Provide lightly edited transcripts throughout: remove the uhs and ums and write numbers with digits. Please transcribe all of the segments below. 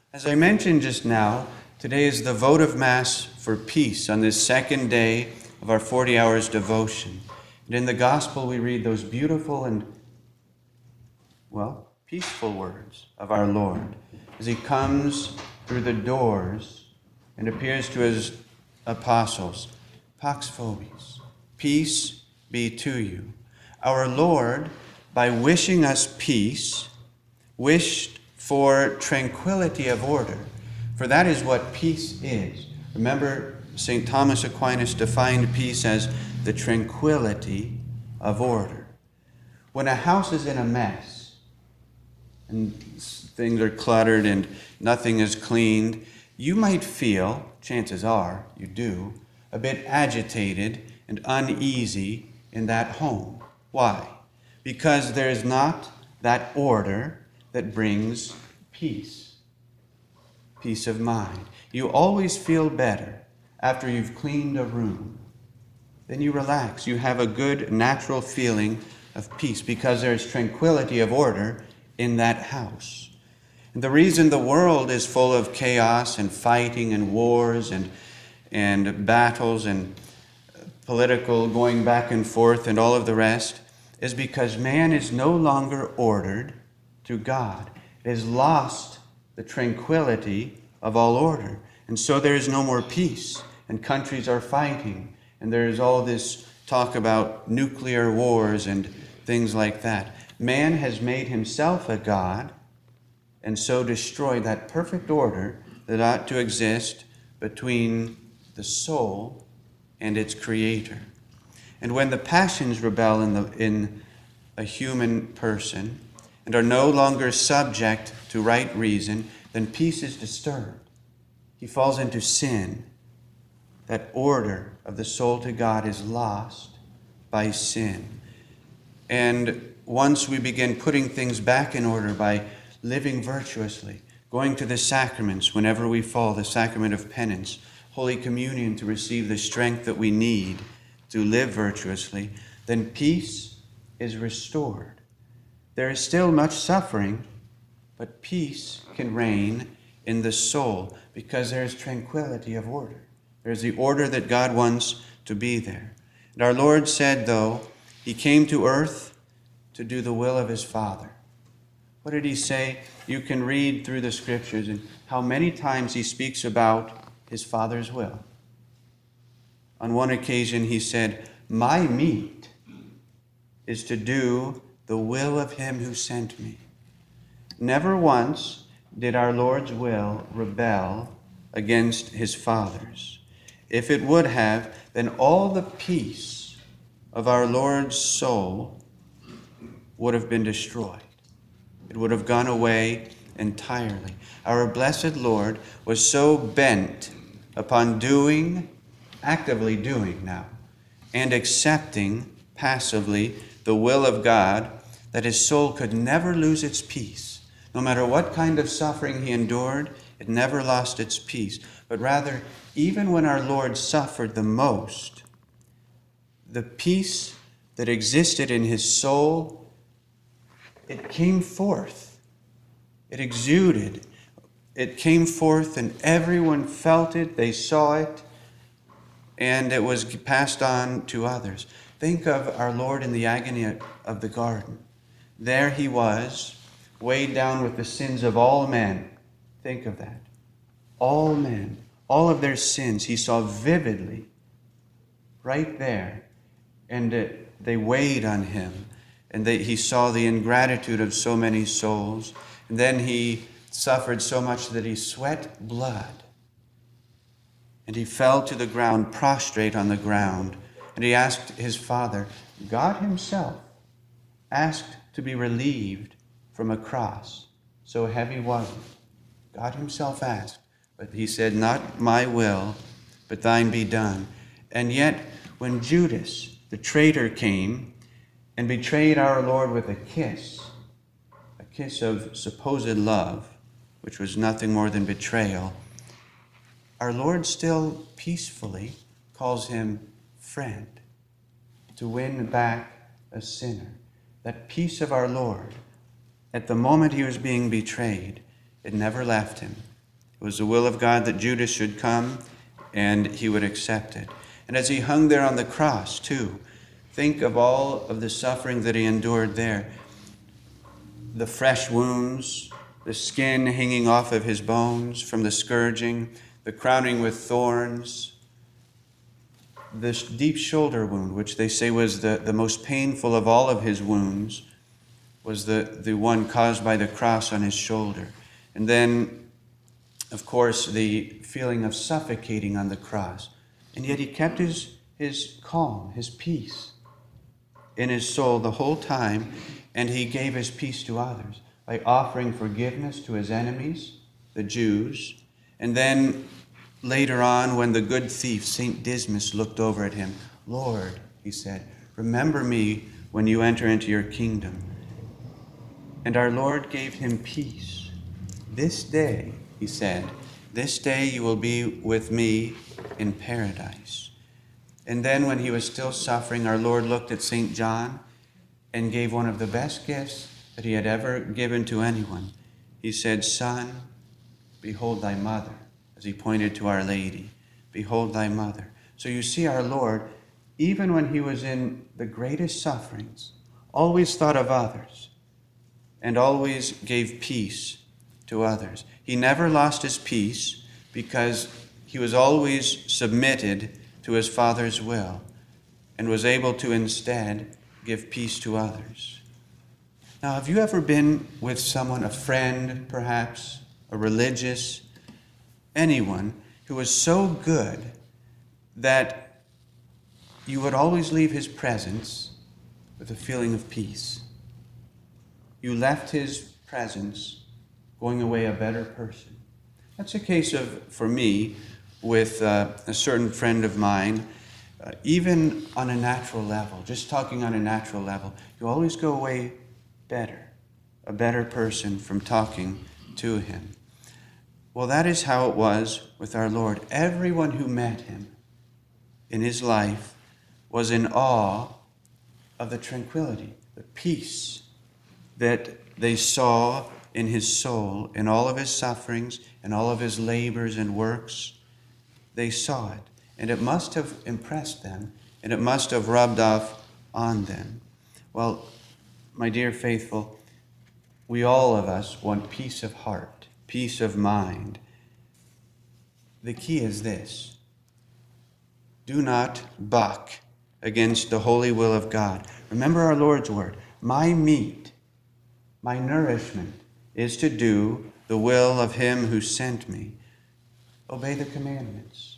As I mentioned just now, today is the votive Mass for peace on this second day of our 40 hours devotion. And in the Gospel, we read those beautiful and, peaceful words of our Lord as he comes through the doors and appears to his apostles. Pax vobis, peace be to you. Our Lord, by wishing us peace, wished for tranquility of order, for that is what peace is. Remember, St. Thomas Aquinas defined peace as the tranquility of order. When a house is in a mess, and things are cluttered and nothing is cleaned, you might feel, chances are you do, a bit agitated and uneasy in that home. Why? Because there is not that order that brings peace of mind. You always feel better after you've cleaned a room. Then you relax. You have a good natural feeling of peace because there's tranquility of order in that house. And the reason the world is full of chaos and fighting and wars and battles and political going back and forth and all of the rest is because man is no longer ordered to God. It has lost the tranquility of all order. And so there is no more peace, and countries are fighting, and there is all this talk about nuclear wars and things like that. Man has made himself a god, and so destroyed that perfect order that ought to exist between the soul and its creator. And when the passions rebel in a human person and are no longer subject to right reason, then peace is disturbed. He falls into sin. That order of the soul to God is lost by sin. And once we begin putting things back in order by living virtuously, going to the sacraments whenever we fall, the sacrament of penance, Holy Communion to receive the strength that we need to live virtuously, then peace is restored. There is still much suffering, but peace can reign in the soul because there is tranquility of order. There's the order that God wants to be there. And our Lord said, though, he came to earth to do the will of his Father. What did he say? You can read through the scriptures and how many times he speaks about his Father's will. On one occasion he said, my meat is to do the will of him who sent me. Never once did our Lord's will rebel against his Father's. If it would have, then all the peace of our Lord's soul would have been destroyed. It would have gone away entirely. Our blessed Lord was so bent upon actively doing now, and accepting passively the will of God, that his soul could never lose its peace. No matter what kind of suffering he endured, it never lost its peace. But rather, even when our Lord suffered the most, the peace that existed in his soul, it came forth. It exuded. It came forth and everyone felt it, they saw it, and it was passed on to others. Think of our Lord in the agony of the garden. There he was, weighed down with the sins of all men. Think of that. All men, all of their sins, he saw vividly right there. And they weighed on him. And he saw the ingratitude of so many souls. And then he suffered so much that he sweat blood. And he fell to the ground, prostrate on the ground. And he asked his Father, God himself asked to be relieved from a cross. So heavy was it. God himself asked. But he said, not my will, but thine be done. And yet, when Judas, the traitor, came and betrayed our Lord with a kiss of supposed love, which was nothing more than betrayal, our Lord still peacefully calls him friend to win back a sinner. That peace of our Lord, at the moment he was being betrayed, it never left him. It was the will of God that Judas should come and he would accept it. And as he hung there on the cross, too, think of all of the suffering that he endured there. The fresh wounds, the skin hanging off of his bones from the scourging, the crowning with thorns, this deep shoulder wound, which they say was the most painful of all of his wounds, was the one caused by the cross on his shoulder. And then, of course, the feeling of suffocating on the cross. And yet he kept his calm, his peace in his soul the whole time, and he gave his peace to others by offering forgiveness to his enemies, the Jews. And then later on, when the good thief, St. Dismas, looked over at him, "Lord," he said, "remember me when you enter into your kingdom." And our Lord gave him peace. "This day," he said, "this day you will be with me in paradise." And then when he was still suffering, our Lord looked at St. John and gave one of the best gifts that he had ever given to anyone. He said, "Son, behold thy mother," as he pointed to Our Lady. "Behold thy mother." So you see, our Lord, even when he was in the greatest sufferings, always thought of others and always gave peace to others. He never lost his peace because he was always submitted to his Father's will and was able to instead give peace to others. Now, have you ever been with someone, a friend perhaps, a religious, anyone, who was so good that you would always leave his presence with a feeling of peace? You left his presence going away a better person. That's a case for me, with a certain friend of mine, even on a natural level, just talking on a natural level, you always go away better, a better person from talking to him. Well, that is how it was with our Lord. Everyone who met him in his life was in awe of the tranquility, the peace that they saw in his soul, in all of his sufferings, in all of his labors and works. They saw it, and it must have impressed them, and it must have rubbed off on them. Well, my dear faithful, we all of us want peace of heart, peace of mind. The key is this: do not buck against the holy will of God. Remember our Lord's word, "My meat, my nourishment is to do the will of him who sent me." Obey the commandments.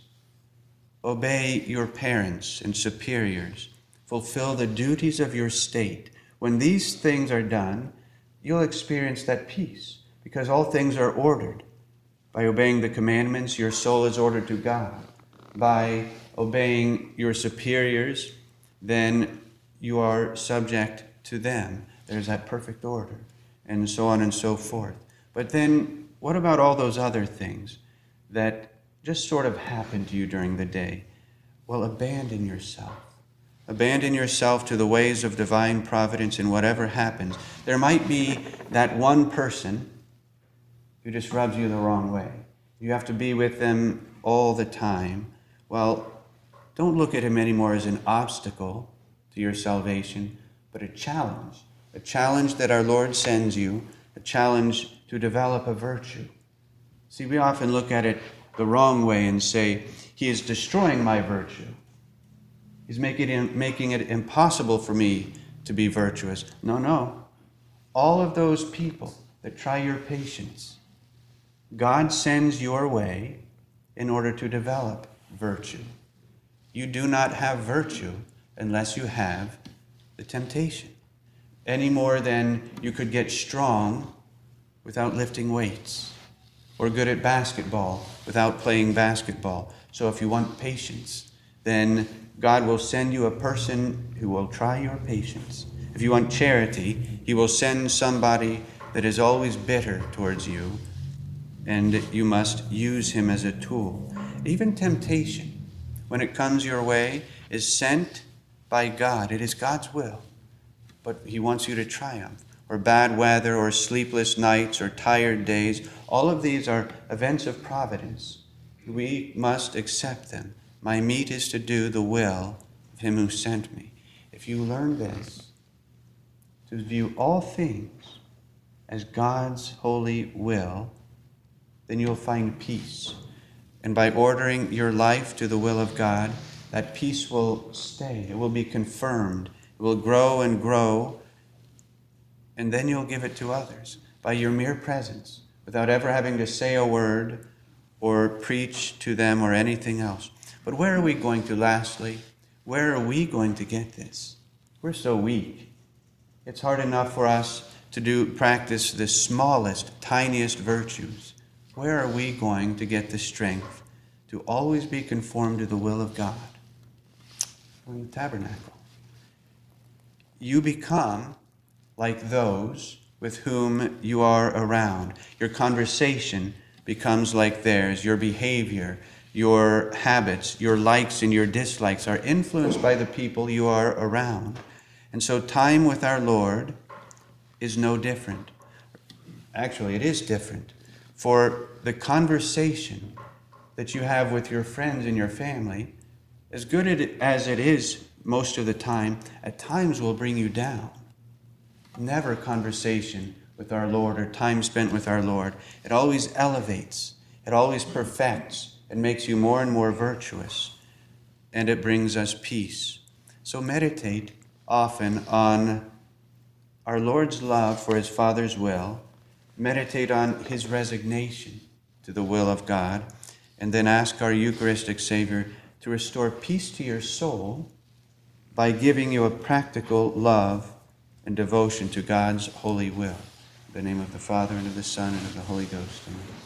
Obey your parents and superiors. Fulfill the duties of your state. When these things are done, you'll experience that peace, because all things are ordered. By obeying the commandments, your soul is ordered to God. By obeying your superiors, then you are subject to them. There's that perfect order, and so on and so forth. But then, what about all those other things that just sort of happen to you during the day? Well, abandon yourself. Abandon yourself to the ways of divine providence in whatever happens. There might be that one person who just rubs you the wrong way. You have to be with them all the time. Well, don't look at him anymore as an obstacle to your salvation, but a challenge that our Lord sends you, a challenge to develop a virtue. See, we often look at it the wrong way and say, he is destroying my virtue. He's making it impossible for me to be virtuous. No. All of those people that try your patience, God sends your way in order to develop virtue. You do not have virtue unless you have the temptation, any more than you could get strong without lifting weights, or good at basketball without playing basketball. So if you want patience, then God will send you a person who will try your patience. If you want charity, he will send somebody that is always bitter towards you, and you must use him as a tool. Even temptation, when it comes your way, is sent by God. It is God's will, but he wants you to triumph. or bad weather, or sleepless nights, or tired days. All of these are events of providence. We must accept them. My meat is to do the will of him who sent me. If you learn this, to view all things as God's holy will, then you'll find peace. And by ordering your life to the will of God, that peace will stay. It will be confirmed. It will grow and grow. And then you'll give it to others by your mere presence, without ever having to say a word or preach to them or anything else. But where are we going to, lastly? Where are we going to get this? We're so weak. It's hard enough for us to practice the smallest, tiniest virtues. Where are we going to get the strength to always be conformed to the will of God? In the tabernacle. You become like those with whom you are around. Your conversation becomes like theirs. Your behavior, your habits, your likes and your dislikes are influenced by the people you are around. And so time with our Lord is no different. Actually, it is different. For the conversation that you have with your friends and your family, as good as it is most of the time, at times will bring you down. Never conversation with our Lord or time spent with our Lord. It always elevates. It always perfects and makes you more and more virtuous. And it brings us peace. So meditate often on our Lord's love for his Father's will. Meditate on his resignation to the will of God. And then ask our Eucharistic Savior to restore peace to your soul by giving you a practical love and devotion to God's holy will. In the name of the Father, and of the Son, and of the Holy Ghost. Amen.